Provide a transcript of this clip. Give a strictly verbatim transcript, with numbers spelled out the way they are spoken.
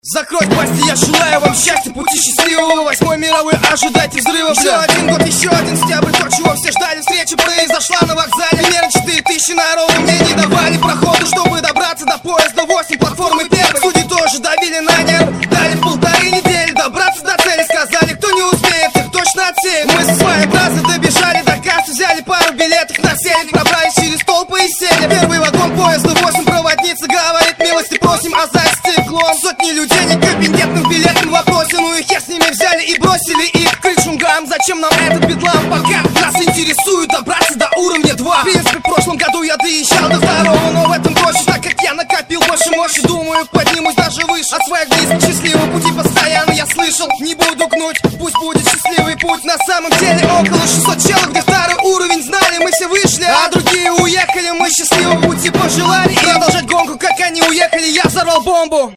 Закрой пасти, я желаю вам счастья, пути счастливого. Восьмой мировой, ожидайте взрыва. Еще один год, еще один стябрь, то, чего все ждали. Встреча произошла на вокзале. Примерно четыре тысячи народу мне не давали проходу, чтобы добраться до поезда восемь платформы первой. Судьи тоже давили на нерв, дали полторы недели добраться до цели. Сказали, кто не успеет, их точно отсеют. Мы со своей трассы добежали до кассы, взяли пару билетов на сельник, пробрались через толпы и сели. Первый вагон поезда восемь, проводница говорит, милости просим, а за стеклом сотни людей некомпетентных билетным в вопросе. Ну и хер с ними, взяли и бросили их к крышунгам. Зачем нам этот бедлам, пока нас интересует добраться до уровня два. В принципе, в прошлом году я доезжал до второго, но в этом проще, так как я накопил больше мощи. Думаю, поднимусь даже выше от своих близких. Счастливого пути постоянно я слышал, не буду гнуть, пусть будет счастливый путь. На самом деле около шестисот челов, где второй уровень знали, мы все вышли, а другие уехали. Мы счастливого пути пожелали и продолжать гонку, как они уехали, я взорвал бомбу.